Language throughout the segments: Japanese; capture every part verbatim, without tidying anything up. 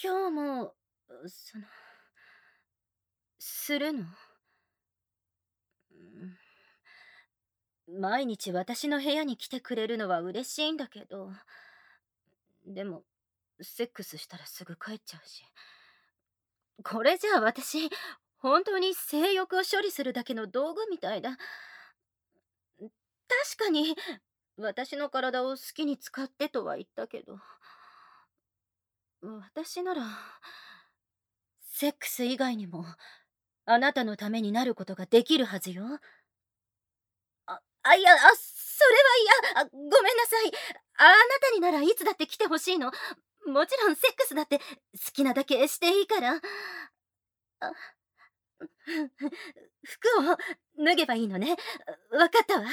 今日も、その、するの？うん、毎日私の部屋に来てくれるのは嬉しいんだけど、でも、セックスしたらすぐ帰っちゃうし。これじゃあ私、本当に性欲を処理するだけの道具みたいだ。確かに、私の体を好きに使ってとは言ったけど、私なら、セックス以外にも、あなたのためになることができるはずよ。あ、あ、いや、あ、それは嫌。あ、ごめんなさい。あなたにならいつだって来てほしいの。もちろんセックスだって好きなだけしていいから。あ、服を脱げばいいのね。わかったわ。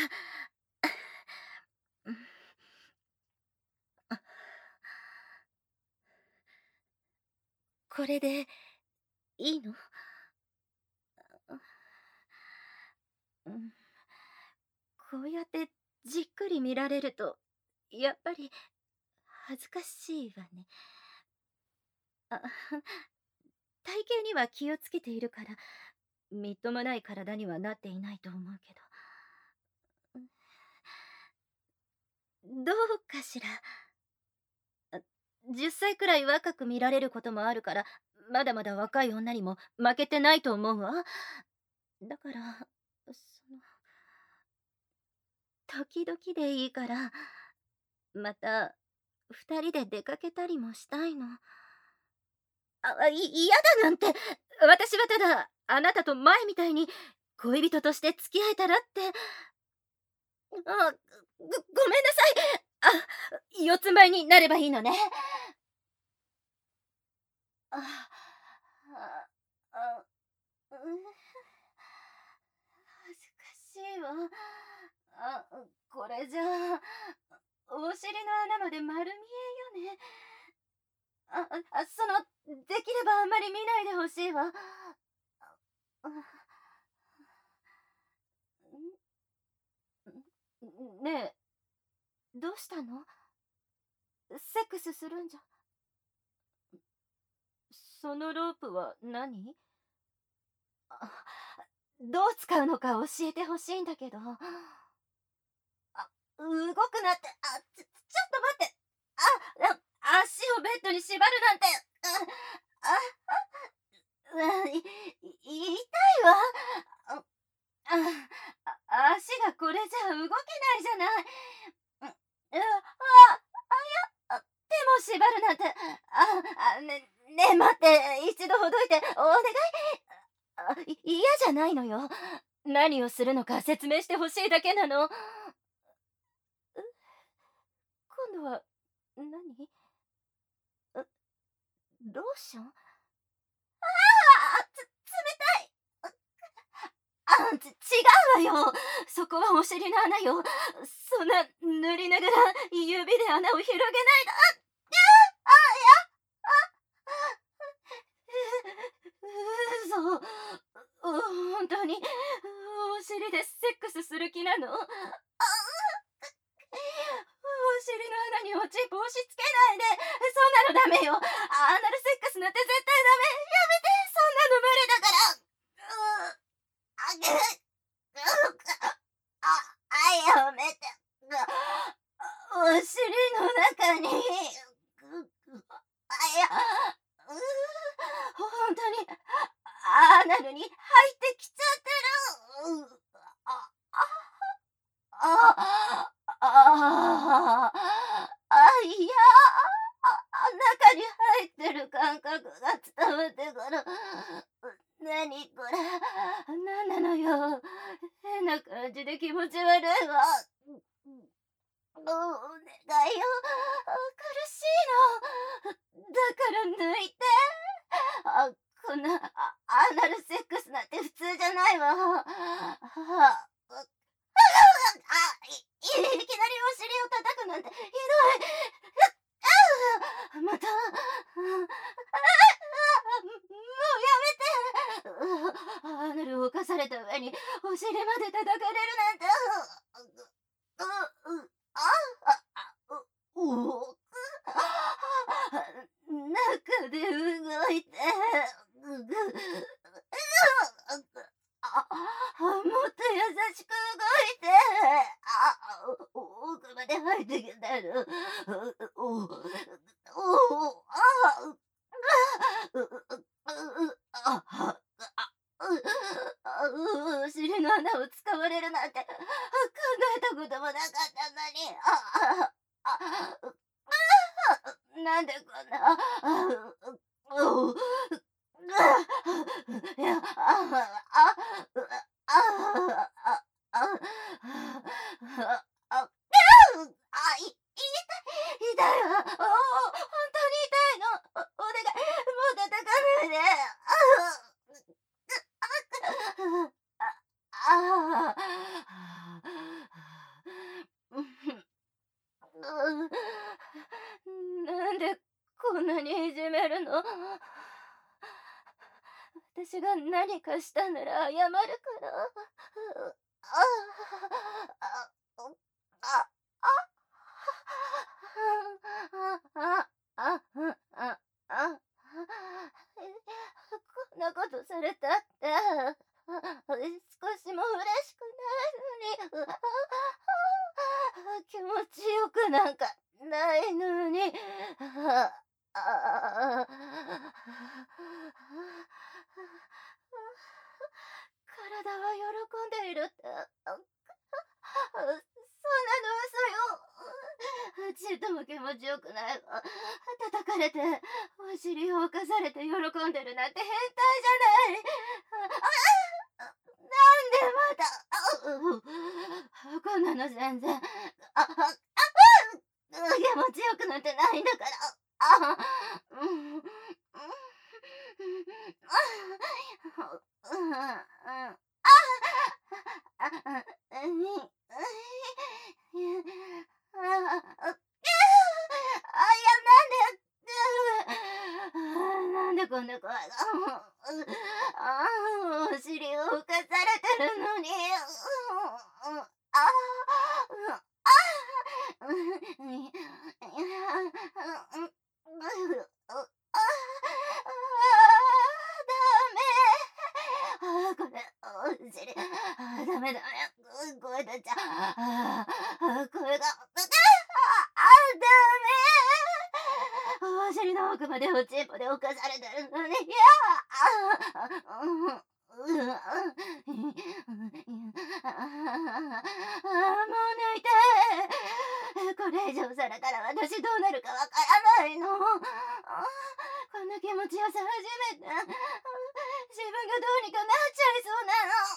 これでいいの？うん、こうやってじっくり見られると、やっぱり恥ずかしいわね。あ、体型には気をつけているから、みっともない体にはなっていないと思うけど。どうかしら。あ、じゅっさいくらい若く見られることもあるから、まだまだ若い女にも負けてないと思うわ。だから、その、時々でいいから、また、二人で出かけたりもしたいの。あ、い嫌だなんて、私はただ、あなたと前みたいに恋人として付き合えたらって。あ、ご、ごめんなさい。あ、四つ前になればいいのね。あ、あ、あ、うん、恥ずかしいわ。あ、これじゃあ、お尻の穴まで丸見えよね。あ、あ、その、できればあんまり見ないでほしいわ。あ、ん、ねえ、どうしたの？セックスするんじゃ。そのロープは何？あ、どう使うのか教えてほしいんだけど。あ、動くなって、あ、ちょ、ちょっと待って。あ、あ、足をベッドに縛るなんて。あ、あ、あ、い、い痛いわ。あ、あ、足がこれじゃ動けないじゃない。う、う、あ、あ、いや、手も縛るなんて。あ、あ、ね、ね、待って、一度ほどいて、お願い。あ、い嫌じゃないのよ。何をするのか説明してほしいだけなの。今度は何？う、ローション？ああ、つ、冷たい。あ、ち、違うわよ。そこはお尻の穴よ。そんな塗りながら指で穴を広げないで。あ、あ、いや、あ、あ、嘘。本当にお尻でセックスする気なの？あ、お尻の穴におちんぽ押し付けないで。そんなのダメよ。アナルセックスなんて絶対ダメ。やめて。そんなの無理だから。うー、あげ、うあ、あ、やめて。お尻の中に、ぐ、ぐ、あ、いや、うー、本当に、アナルに入ってきちゃってる。う、あ、あ、あ、あ、あ、いや、あ、中に入ってる感覚が伝わってくる。なにこれ、なんなのよ。変な感じで気持ち悪いわ。お願いよ。苦しいの。だから抜いて。あ、こんな、あ、アナルセックスなんて普通じゃないわ。あ、あ、あ、い、いきなりお尻を叩くなんてひどい。あ、また。あ、もうやめて。アナルを犯された上にお尻まで叩かれるなんて。う、う、あ、あ、う、う、な中で動いて、うぐ、あ、もっと優しく動いて、あ、奥まで入ってきてる。お、お、お、あ、う、う、あ、あ、う、お尻の穴を使われるなんて考えたこともなかったのに、あ、あ、あ、なんでこんな、あ、う、お、いや、あ、あ、あ、あ、あ、あ、あ、あ、い、痛い、痛いわ。お、本当に痛いの。お、お願い、もう叩かないで。あ、あ、あ、なんでこんなにいじめるの？私が何かしたなら謝るから。あ、あ、あ、あ、あ、あ、あ、こんなことされたって、少しも嬉しくないのに、気持ちよくなんかないのに、あ、あ、体は喜んでいるって、そんなの嘘よ。ちっとも気持ちよくないわ。叩かれて、お尻を侵されて喜んでるなんて変態じゃない。なんでまた、こんなの全然、あ、あ、気持ちよくなんてないんだから。あ、うん、うん、うん、あ、あ、に、あ、あ、いや、なんで、なんでこんな声が、あ、お尻を浮かされてるのに、あ、あ、あ、これ、お尻、あ、ダメだね。声出ちゃう。あ、声が、あ、ダメ。お尻の奥までおちんぽで犯されてるのに、いや、あ、うん、う、あ、もう泣いて。これ以上されたら私どうなるかわからないの。こんな気持ちよさ初めて。自分がどうにかなっちゃいそうな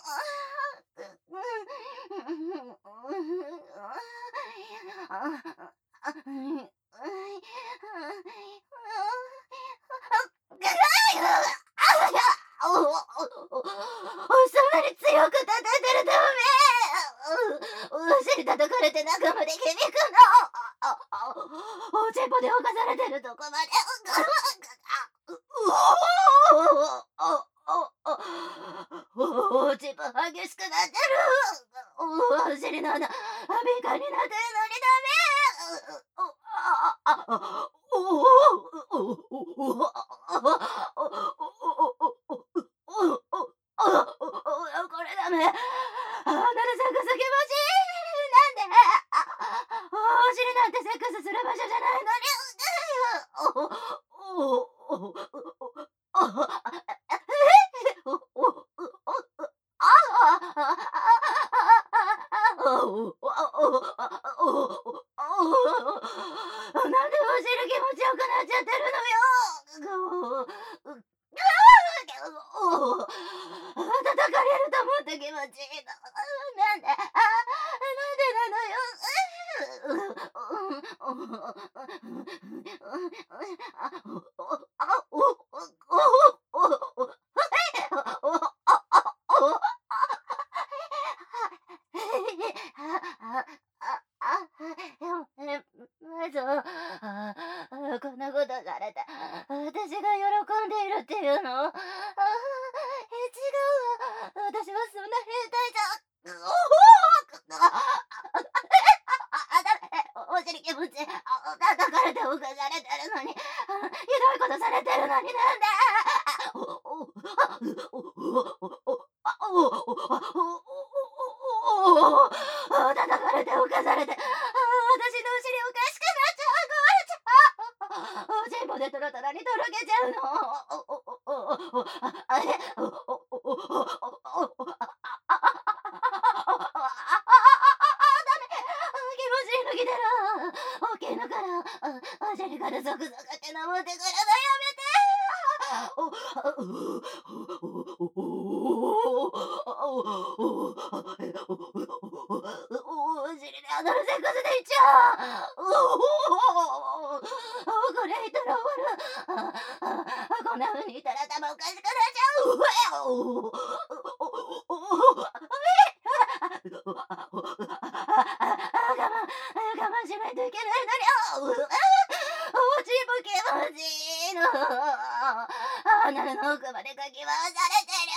の。そんなに強く叩いてるダメ。お尻叩かれて中まで響くの。おちんぽで侵されてるとこまで。おちんぽ激しくなってる。お尻の穴、敏感になってるのにダメ。これダメ。あ、なるさんが先走り。なんで、お尻なんてセックスする場所じゃないのに。なんでお尻気持ちよくなっちゃってるのよ。叩かれると思って気持ちいいの。なんで、あ、なんでなのよ。まず、こんなことされて、私が喜んでいるっていうの？違うわ。私はそんな変態じゃ。お尻気持ち、叩かれて侵されてるのに、ひどいいことされてるのになんで。おおおあおおおお叩かれて浮かされて、あ私のお尻おかしくなっちゃう、壊れちゃう。おちんぽでトロトロにとろけちゃうの。おおおおおあれおおおおおおあああ気持ちいいの来てる。大きいのからお尻からゾクゾクって登ってくるのやめて。おお尻でアナルセックスでいっちゃう。これいったら終わる。こんな風にいたら頭おかしくなっちゃう。我慢我慢しないといけないのに。おちんぽ気持ちいいの。アナルの奥までかき回されてる。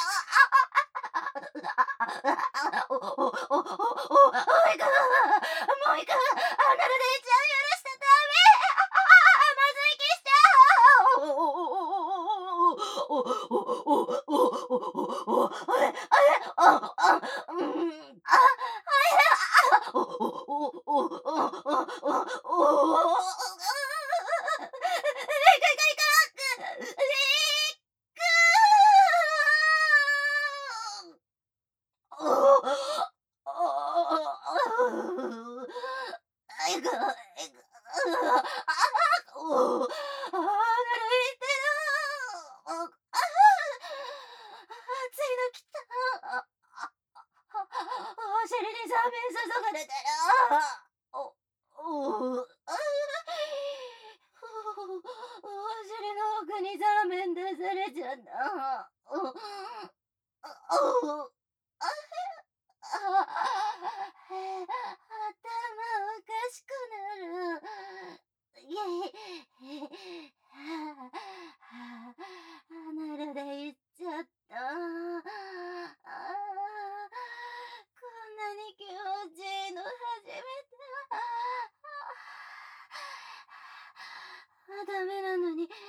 おおおおおおおいくもういく。アナルでいっちゃう許したダメ。まずい気しちゃう。おおおおおおおおおあれあれああうんああれおおおおおおおお尻にサーメン注がれてる。おおお尻の奥にサーメン出されちゃった。おおああ頭おかしくなる。イェイアナルで言っちゃった。あこんなに気持ちいいの初めて。あダメなのに